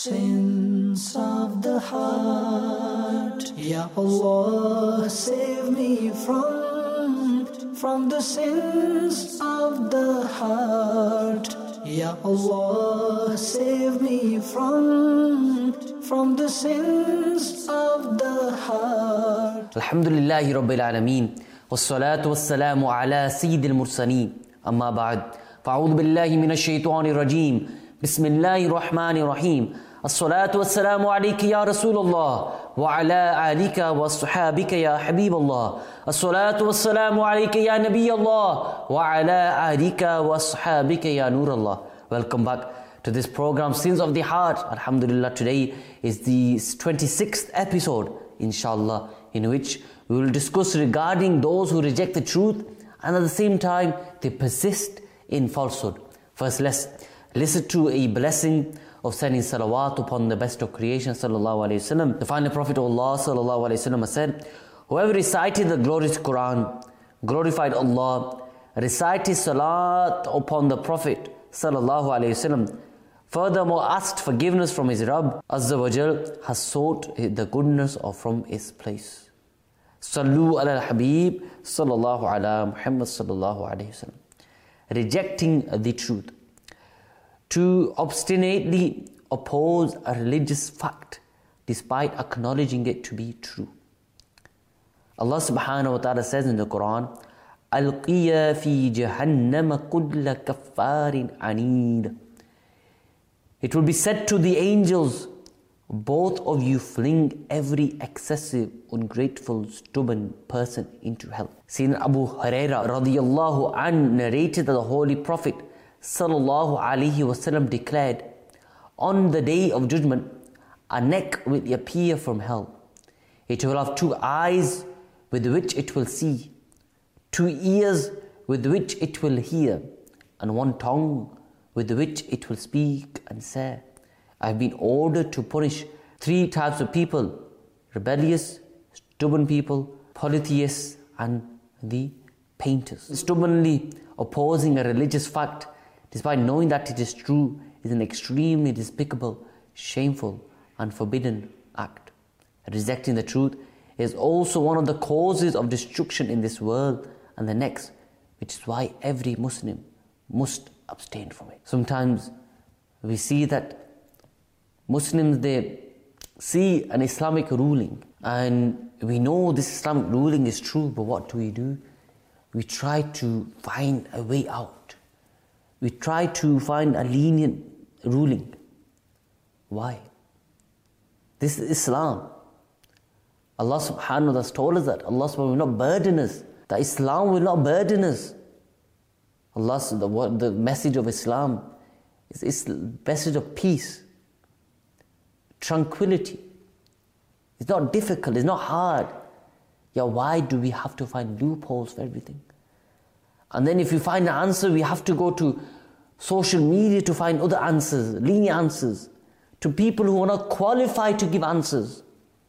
sins of the heart. Ya Allah, save me from the sins of the heart. Ya Allah, save me from the sins of the heart. Alhamdulillahi Rabbil Alameen. Wassalatu wassalamu ala Sayyidil Mursaleen. Amma ba'd. Fa'udhu billahi minash shaitanir rajeem. Bismillahir Rahmanir Rahim. As-salatu wassalamu alayka ya Rasulullah wa ala alika wa ashabika ya Habiballah. As-salatu wassalamu alayka ya Nabiyallah wa ala alika wa ashabika ya Nurallah. Welcome back to this program, Sins of the Heart. Alhamdulillah, today is the 26th episode, inshallah, in which we will discuss regarding those who reject the truth and at the same time they persist in falsehood. First, let's listen to a blessing of sending salawat upon the best of creation, sallallahu alayhi wasallam. The final Prophet of Allah, sallallahu alayhi wasallam, said, whoever recited the glorious Quran, glorified Allah, recited salat upon the Prophet, sallallahu alayhi wasallam, furthermore asked forgiveness from his Rabb, Azza wa Jal, has sought the goodness of from his place. Sallu ala al-Habib, sallallahu ala Muhammad, sallallahu alayhi wasallam. Rejecting the truth. To obstinately oppose a religious fact despite acknowledging it to be true. Allah subhanahu wa ta'ala says in the Quran, Alqiya fi jahannama kulla kaffarin anid. It will be said to the angels, both of you fling every excessive, ungrateful, stubborn person into hell. Sayyidina Abu Hurairah radiyallahu an narrated that the Holy Prophet sallallahu alaihi wasallam declared, on the day of judgment, a neck will appear from hell. It will have 2 eyes with which it will see, 2 ears with which it will hear, and 1 tongue with which it will speak and say. I have been ordered to punish 3 types of people: rebellious, stubborn people, polytheists, and the painters. Stubbornly opposing a religious fact despite knowing that it is true is an extremely despicable, shameful, and forbidden act. Rejecting the truth is also one of the causes of destruction in this world and the next, which is why every Muslim must abstain from it. Sometimes we see that Muslims, they see an Islamic ruling and we know this Islamic ruling is true, but what do? We try to find a way out. We try to find a lenient ruling. Why? This is Islam. Allah subhanahu wa ta'ala has told us that. Allah subhanahu wa ta'ala will not burden us. That Islam will not burden us. The message of Islam is the message of peace, tranquility. It's not difficult, it's not hard. Yeah, why do we have to find loopholes for everything? And then if you find an answer, we have to go to social media to find other answers, lenient answers, to people who are not qualified to give answers,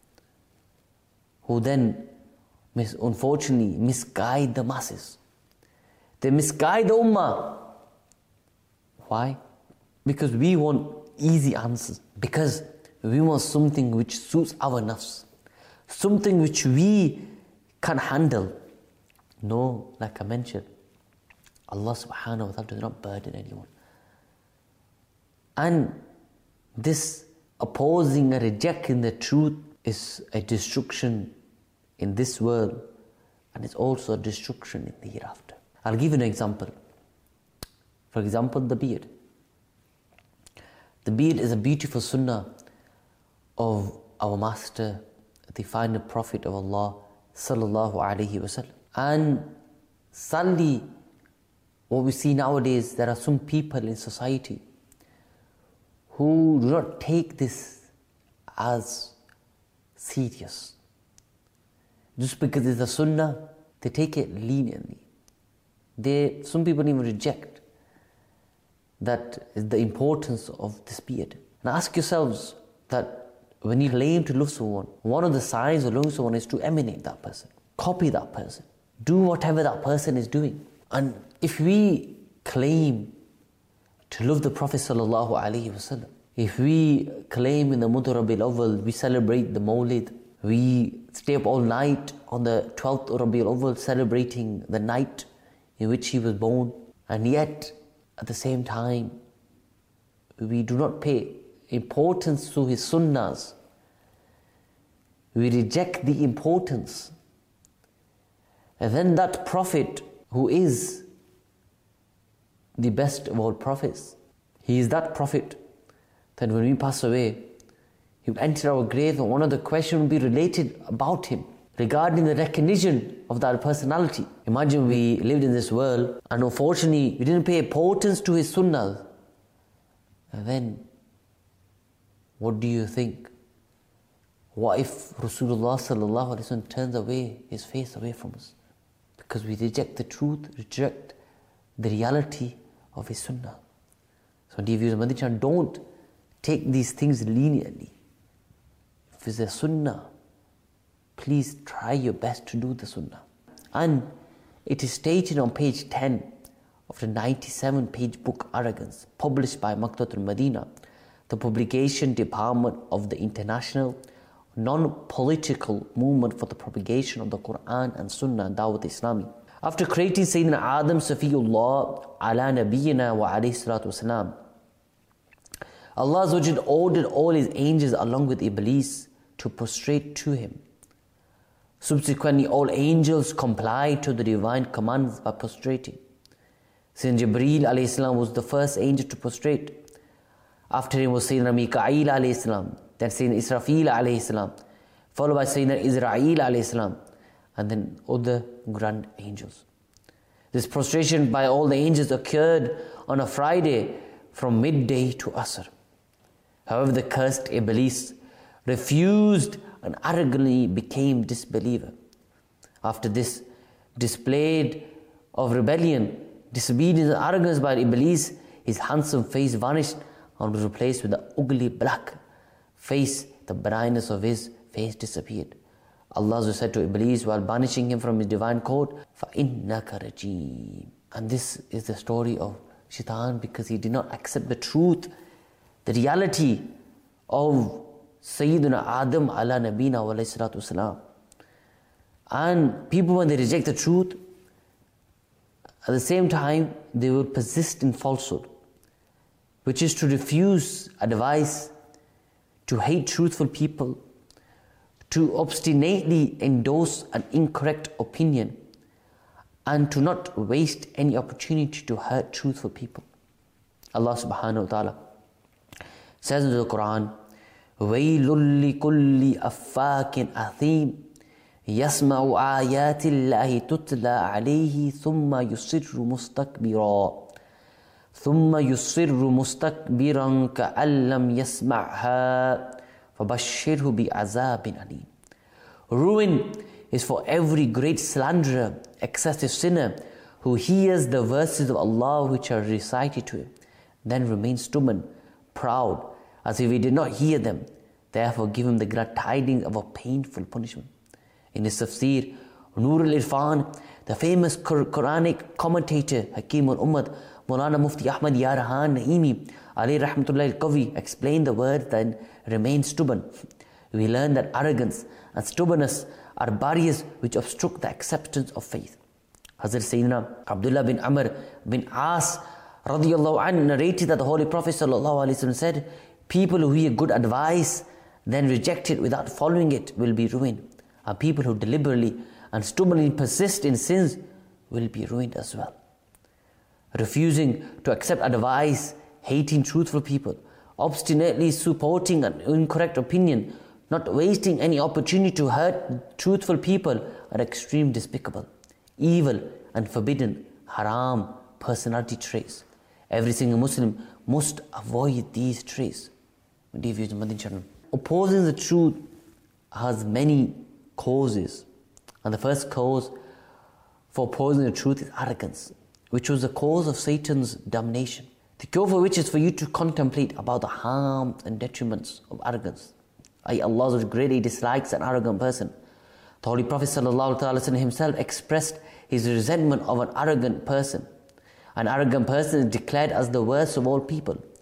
who then, unfortunately, misguide the masses. They misguide the ummah. Why? Because we want easy answers. Because we want something which suits our nafs. Something which we can handle. No, like I mentioned, Allah subhanahu wa ta'ala does not burden anyone. And this opposing and rejecting the truth is a destruction in this world, and it's also a destruction in the hereafter. I'll give you an example. For example, the beard. The beard is a beautiful sunnah of our master, the final Prophet of Allah, sallallahu alaihi wasallam. And sadly, what we see nowadays, there are some people in society who do not take this as serious. Just because it's a sunnah, they take it leniently. Some people even reject that is the importance of this beard. Now ask yourselves that when you claim to love someone, one of the signs of loving someone is to emulate that person, copy that person, do whatever that person is doing. And if we claim to love the Prophet sallallahu alaihi wasallam, If we claim in the month of Rabiul Awwal, we celebrate the Mawlid, we stay up all night on the 12th of Rabiul Awwal celebrating the night in which he was born, and yet at the same time we do not pay importance to his sunnahs. We reject the importance. And then that Prophet who is the best of all prophets, he is that Prophet that when we pass away, he will enter our grave and one of the questions will be related about him regarding the recognition of that personality. Imagine we lived in this world and unfortunately we didn't pay importance to his sunnah. And then, what do you think? What if Rasulullah sallallahu alaihi wasallam turns away his face away from us? Because we reject the truth, reject the reality of his sunnah. So dear viewers of Madani Channel, don't take these things leniently. If it's a sunnah, please try your best to do the sunnah. And it is stated on page 10 of the 97-page book Arrogance, published by Maktabatul Madinah, the publication department of the international non-political movement for the propagation of the Quran and Sunnah and Dawat Islami. After creating Sayyidina Adam Safiyullah ala Nabiyyina wa alayhi salatu wasalam, Allah Azza wa Jalla ordered all His angels along with Iblis to prostrate to Him. Subsequently, all angels complied to the divine commands by prostrating. Sayyidina Jibreel alayhi salam was the first angel to prostrate. After him was Sayyidina Mikaeel alayhi salam, then Sayyidina Israfil alayhi salam, followed by Sayyidina Israel alayhi salam, and then other grand angels. This prostration by all the angels occurred on a Friday from midday to Asr. However, the cursed Iblis refused and arrogantly became disbeliever. After this display of rebellion, disobedience and arrogance by Iblis, his handsome face vanished and was replaced with the ugly black face. The brightness of his face disappeared. Allah said to Iblis while banishing him from his divine court, فَإِنَّكَ رَجِيمٌ. And this is the story of Shaitan, because he did not accept the truth, the reality of Sayyidina Adam ala Nabina wa alayhi salatu wasalam. And people, when they reject the truth, at the same time they will persist in falsehood, which is to refuse advice, to hate truthful people, to obstinately endorse an incorrect opinion, and to not waste any opportunity to hurt truthful people. Allah subhanahu wa ta'ala says in the Quran, وَيْلٌ لِكُلِّ أَفَّاكٍ أَثِيمٍ يَسْمَعُ آيَاتِ اللَّهِ تُتْلَى عَلَيْهِ ثُمَّ يُصِرُّ مُسْتَكْبِرًا كَأَن لَّمْ يَسْمَعْهَا فَبَشِّرْهُ بِعَذَابٍ أَلِيمٍ. Ruin is for every great slanderer, excessive sinner, who hears the verses of Allah which are recited to him, then remains stubborn, proud, as if he did not hear them. Therefore give him the glad tidings of a painful punishment. In his tafsir, Nur al-Irfan, the famous Quranic commentator, Hakim al-Ummad, Maulana Mufti Ahmad Yarahan Naimi, alayhi rahmatullahi al-Qawi, explained the words that remain stubborn. We learn that arrogance and stubbornness are barriers which obstruct the acceptance of faith. Hazrat Sayyidina Abdullah bin Amr bin As radiyallahu anhu narrated that the Holy Prophet sallallahu alaihi wasallam said, people who hear good advice then reject it without following it will be ruined, and people who deliberately and stubbornly persist in sins will be ruined as well. Refusing to accept advice, hating truthful people, obstinately supporting an incorrect opinion, not wasting any opportunity to hurt truthful people are extreme despicable, evil and forbidden, haram personality traits. Every single Muslim must avoid these traits. Dear viewers of Madani Channel, opposing the truth has many causes, and the first cause for opposing the truth is arrogance, which was the cause of Satan's damnation. The cure for which is for you to contemplate about the harms and detriments of arrogance. Allah greatly dislikes an arrogant person. The Holy Prophet ﷺ himself expressed his resentment of an arrogant person. An arrogant person is declared as the worst of all people.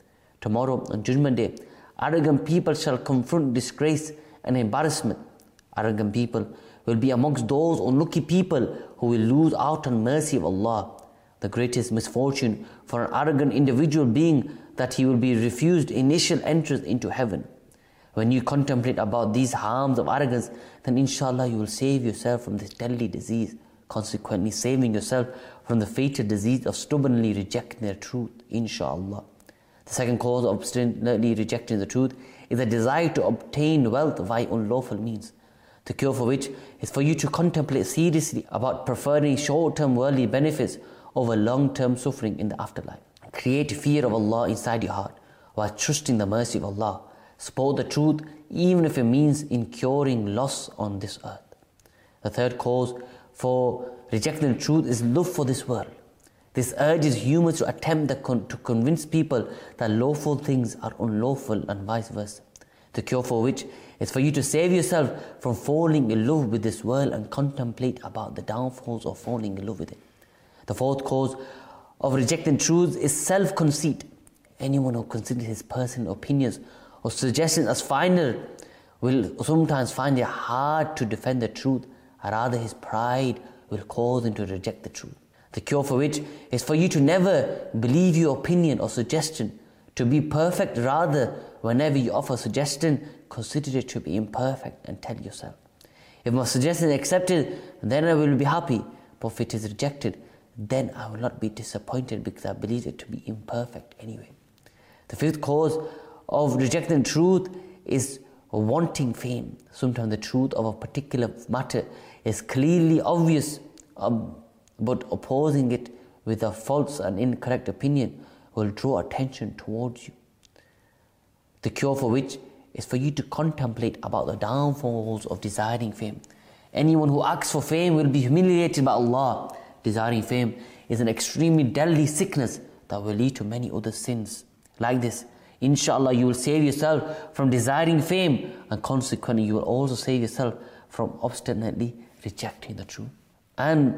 Tomorrow on Judgment Day, arrogant people shall confront disgrace and embarrassment. Arrogant people will be amongst those unlucky people who will lose out on mercy of Allah. The greatest misfortune for an arrogant individual being that he will be refused initial entrance into heaven. When you contemplate about these harms of arrogance, then inshallah you will save yourself from this deadly disease, consequently saving yourself from the fatal disease of stubbornly rejecting the truth, inshallah. The second cause of obstinately rejecting the truth is a desire to obtain wealth via unlawful means. The cure for which is for you to contemplate seriously about preferring short-term worldly benefits over long-term suffering in the afterlife. Create fear of Allah inside your heart while trusting the mercy of Allah. Support the truth even if it means incurring loss on this earth. The third cause for rejecting the truth is love for this world. This urges humans to attempt to convince people that lawful things are unlawful and vice versa. The cure for which is for you to save yourself from falling in love with this world and contemplate about the downfalls of falling in love with it. The fourth cause of rejecting truth is self-conceit. Anyone who considers his personal opinions or suggestions as final will sometimes find it hard to defend the truth, or rather his pride will cause him to reject the truth. The cure for which is for you to never believe your opinion or suggestion to be perfect, rather whenever you offer a suggestion, consider it to be imperfect and tell yourself, if my suggestion is accepted, then I will be happy, but if it is rejected, then I will not be disappointed because I believe it to be imperfect anyway. The fifth cause of rejecting truth is wanting fame. Sometimes the truth of a particular matter is clearly obvious, but opposing it with a false and incorrect opinion will draw attention towards you. The cure for which is for you to contemplate about the downfalls of desiring fame. Anyone who asks for fame will be humiliated by Allah. Desiring fame is an extremely deadly sickness that will lead to many other sins. Like this, inshallah, you will save yourself from desiring fame, and consequently you will also save yourself from obstinately rejecting the truth. And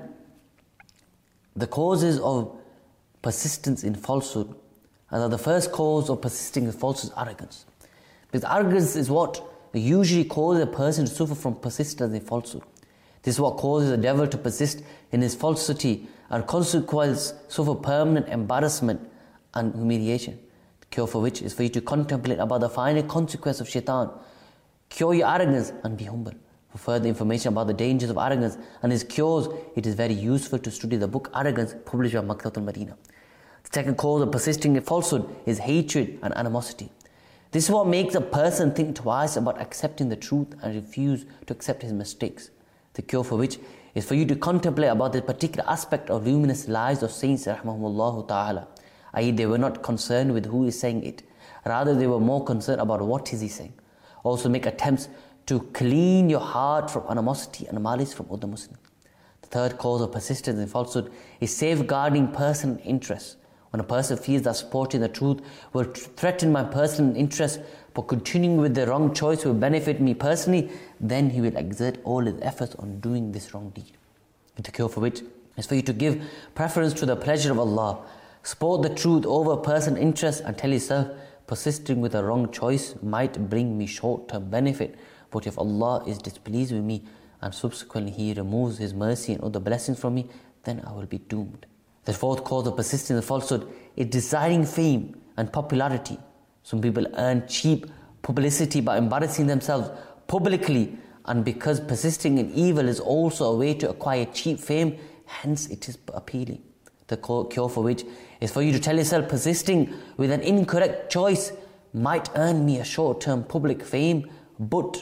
the causes of persistence in falsehood, and the first cause of persisting in falsehood is arrogance. Because arrogance is what usually causes a person to suffer from persistence in falsehood. This is what causes the devil to persist in his falsity and consequently suffer permanent embarrassment and humiliation. The cure for which is for you to contemplate about the final consequence of shaitan. Cure your arrogance and be humble. For further information about the dangers of arrogance and its cures, it is very useful to study the book Arrogance, published by Maktabatul Madinah. The second cause of persisting in falsehood is hatred and animosity. This is what makes a person think twice about accepting the truth and refuse to accept his mistakes. The cure for which is for you to contemplate about the particular aspect of luminous lives of saints, rahmahumullah ta'ala, i.e. they were not concerned with who is saying it, rather they were more concerned about what is he saying. Also make attempts to clean your heart from animosity and malice from other Muslims. The third cause of persistence in falsehood is safeguarding personal interests. When a person feels that supporting the truth will threaten my personal interests, but continuing with the wrong choice will benefit me personally, then he will exert all his efforts on doing this wrong deed. The cure for which is for you to give preference to the pleasure of Allah. Support the truth over personal interest and tell yourself, persisting with a wrong choice might bring me short-term benefit, but if Allah is displeased with me and subsequently He removes His mercy and other blessings from me, then I will be doomed. The fourth cause of persisting in falsehood is desiring fame and popularity. Some people earn cheap publicity by embarrassing themselves publicly, and because persisting in evil is also a way to acquire cheap fame, hence it is appealing. The cure for which is for you to tell yourself, persisting with an incorrect choice might earn me a short-term public fame, but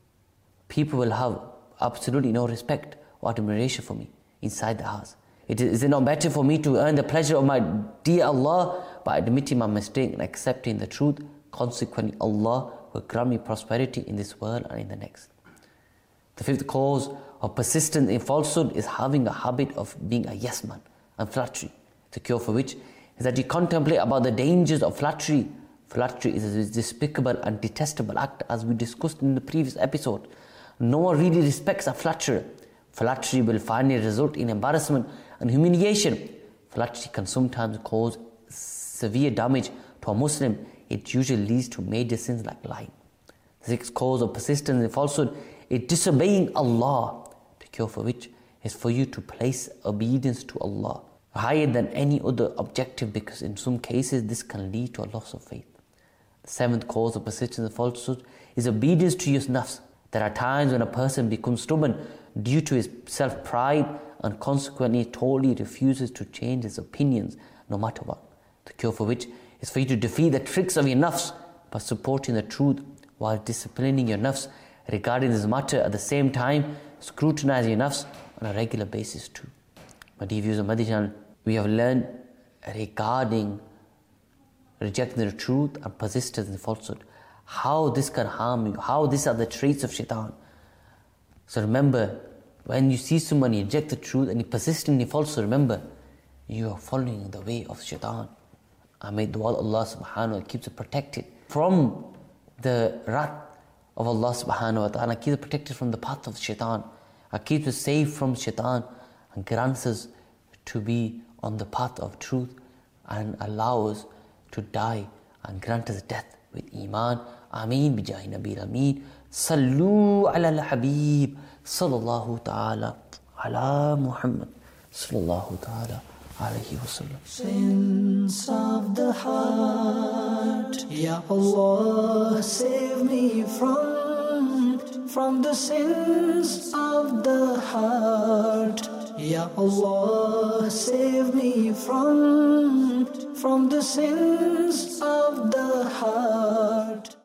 people will have absolutely no respect or admiration for me inside the house. Is it not better for me to earn the pleasure of my dear Allah by admitting my mistake and accepting the truth? Consequently, Allah will grant me prosperity in this world and in the next. The fifth cause of persistence in falsehood is having a habit of being a yes man and flattery. The cure for which is that you contemplate about the dangers of flattery. Flattery is a despicable and detestable act, as we discussed in the previous episode. No one really respects a flatterer. Flattery will finally result in embarrassment and humiliation. Flattery can sometimes cause severe damage to a Muslim it usually leads to major sins like lying. The sixth cause of persistence in falsehood is disobeying Allah, the cure for which is for you to place obedience to Allah higher than any other objective, because in some cases this can lead to a loss of faith. The seventh cause of persistence in falsehood is obedience to your nafs. There are times when a person becomes stubborn due to his self-pride and consequently totally refuses to change his opinions no matter what. The cure for which is for you to defeat the tricks of your nafs by supporting the truth while disciplining your nafs regarding this matter. At the same time, scrutinize your nafs on a regular basis too. My dear viewers of Madinah, we have learned regarding rejecting the truth and persistence in falsehood, how this can harm you, how these are the traits of shaitan. So remember, when you see someone reject the truth and he persist in the falsehood, remember, you are following the way of shaitan. I may dua Allah subhanahu wa ta'ala keeps it protected from the wrath of Allah subhanahu wa ta'ala, keeps it protected from the path of shaitan, keeps us safe from shaitan, and grants us to be on the path of truth and allow us to die and grant us death with iman. Ameen bijahi Nabil Ameen. Sallu ala al-Habib sallallahu ta'ala ala Muhammad sallallahu ta'ala alayhi wa sallam. Sins of the heart, Ya Allah, save me from the sins of the heart. Ya Allah, save me from the sins of the heart.